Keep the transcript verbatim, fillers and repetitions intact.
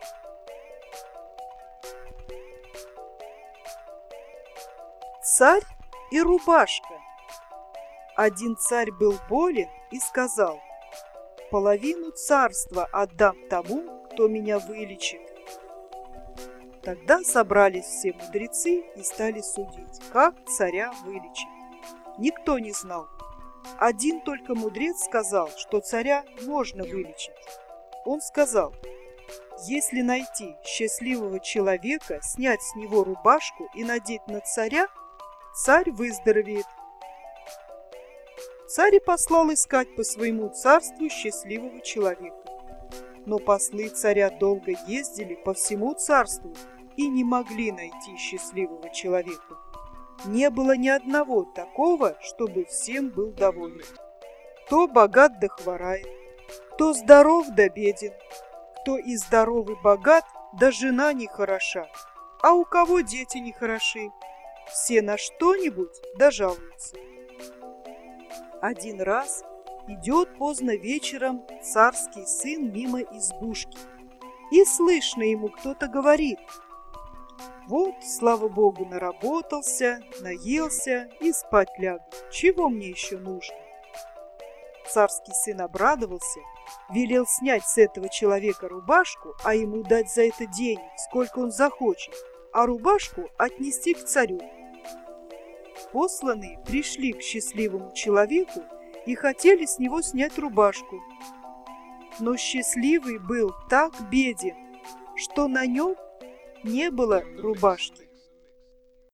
Царь и рубашка. Один царь был болен и сказал: половину царства отдам тому, кто меня вылечит. Тогда собрались все мудрецы и стали судить, как царя вылечить. Никто не знал. Один только мудрец сказал, что царя можно вылечить. Он сказал: если найти счастливого человека, снять с него рубашку и надеть на царя, царь выздоровеет. Царь и послал искать по своему царству счастливого человека. Но послы царя долго ездили по всему царству и не могли найти счастливого человека. Не было ни одного такого, чтобы всем был доволен. Кто богат да хворает, кто здоров да беден, кто и здоровый богат, да жена не хороша, а у кого дети не хороши, все на что-нибудь да жалуются. Один раз идет поздно вечером царский сын мимо избушки, и слышно ему кто-то говорит: вот, слава богу, наработался, наелся и спать лягу. Чего мне еще нужно? Царский сын обрадовался, велел снять с этого человека рубашку, а ему дать за это денег, сколько он захочет, а рубашку отнести к царю. Посланные пришли к счастливому человеку и хотели с него снять рубашку. Но счастливый был так беден, что на нем не было рубашки.